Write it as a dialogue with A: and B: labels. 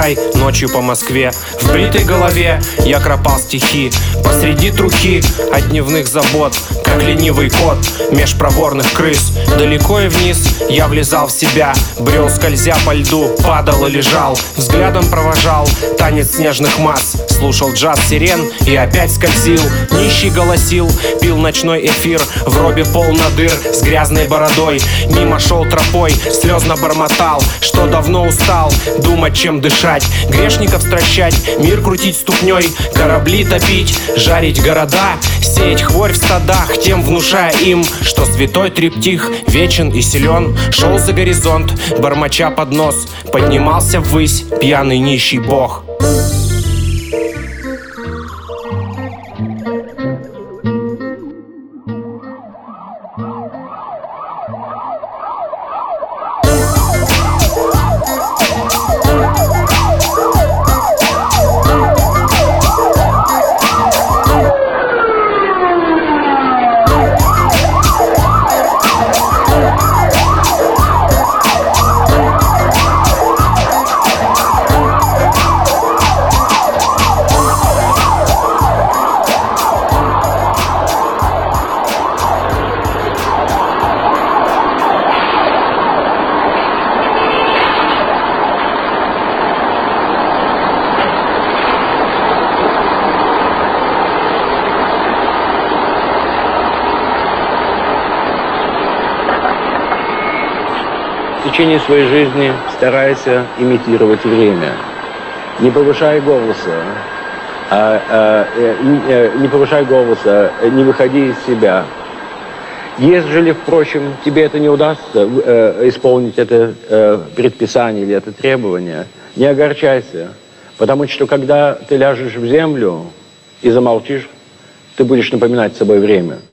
A: шагай ночью по Москве. В бритой голове я кропал стихи посреди трухи от дневных забот, как ленивый кот меж проворных крыс. Далеко и вниз я влезал в себя, брел скользя по льду, падал и лежал. Взглядом провожал танец снежных масс, слушал джаз сирен и опять скользил. Нищий голосил, пил ночной эфир, в робе полно дыр с грязной бородой. Мимо шел тропой, слезно бормотал, что давно устал думать, чем дышать. Грешников стращать, мир крутить ступней, корабли топить, жарить города, сеять хворь в стадах, тем внушая им, что святой триптих вечен и силен. Шел за горизонт, бормоча под нос, поднимался ввысь пьяный нищий бог.
B: В течение своей жизни старайся имитировать время. Не повышай голоса, не выходи из себя. Ежели, впрочем, тебе это не удастся исполнить это предписание или это требование, не огорчайся, потому что когда ты ляжешь в землю и замолчишь, ты будешь напоминать собой время.